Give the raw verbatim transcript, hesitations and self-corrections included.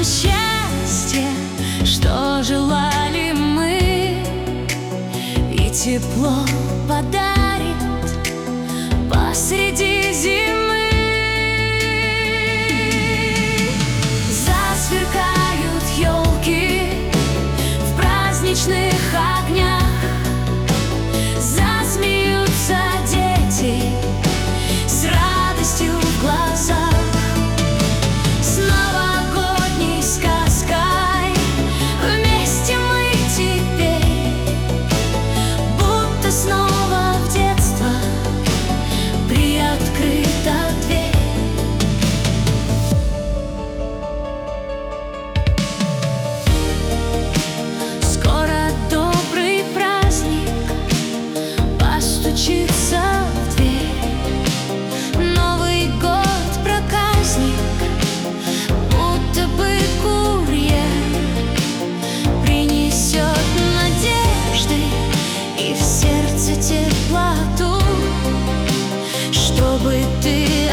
счастье, что желали мы, и тепло подарит посреди зимы. Засверкают елки в праздничных огнях, засмеются дети с радостью в глазах. С новогодней сказкой вместе мы теперь, будто снова в детство приоткрыта дверь. Скоро добрый праздник постучится в дверь. Новый год проказник, будто бы курьер, принесет надежды и в сердце теплоту, чтобы ты